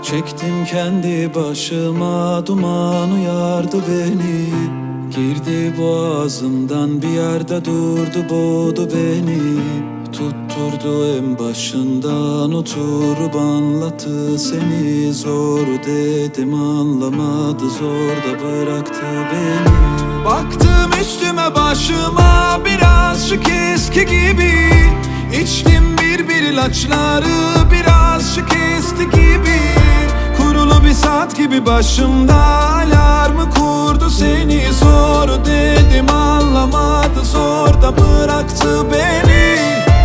Çektim kendi başıma, duman uyardı beni. Girdi boğazımdan, bir yerde durdu, boğdu beni. Tutturdu en başından, oturup anlattı seni. Zor dedim anlamadı, zor da bıraktı beni. Baktım üstüme başıma, birazcık eski gibi. İçtim bir ilaçları, birazcık esti gibi. Kurulu bir saat gibi başımda, alarmı kurdu seni. Zor dedim anlamadı, zor da bıraktı beni.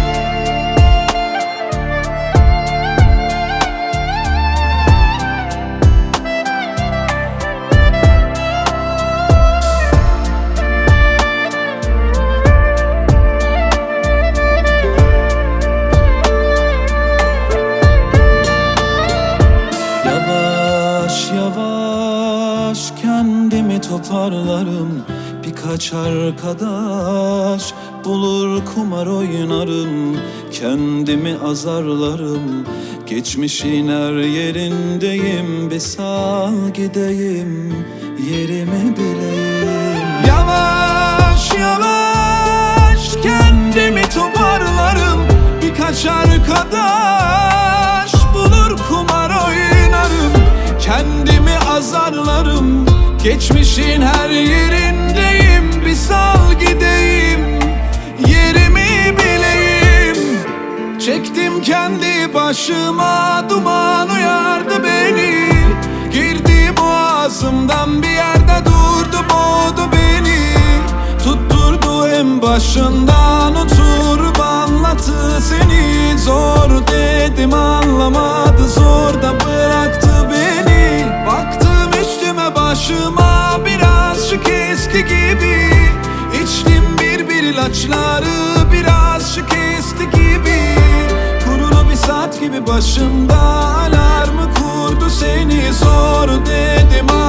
Yavaş kendimi toparlarım. Birkaç arkadaş bulur, kumar oynarım. Kendimi azarlarım. Geçmişin her yerindeyim. Bir sal gideyim, yerimi bileyim. Yavaş yavaş kendimi toparlarım. Birkaç arkadaş bulur, kumar oynarım. Kendimi azarlarım. Geçmişin her yerindeyim. Bir sal gideyim, yerimi bileyim. Çektim kendi başıma, duman uyardı beni. Girdi boğazımdan, bir yerde durdu, boğdu beni. Tutturdu en başından, oturup anlattı seni. Zor dedim anlamadı, zor da bıraktı beni. Baktım üstüme başıma, birazcık eski gibi. İçtim bir ilaçları, birazcık esti gibi. Kurulu bir saat gibi başımda, alarmı kurdu seni. Zor dedim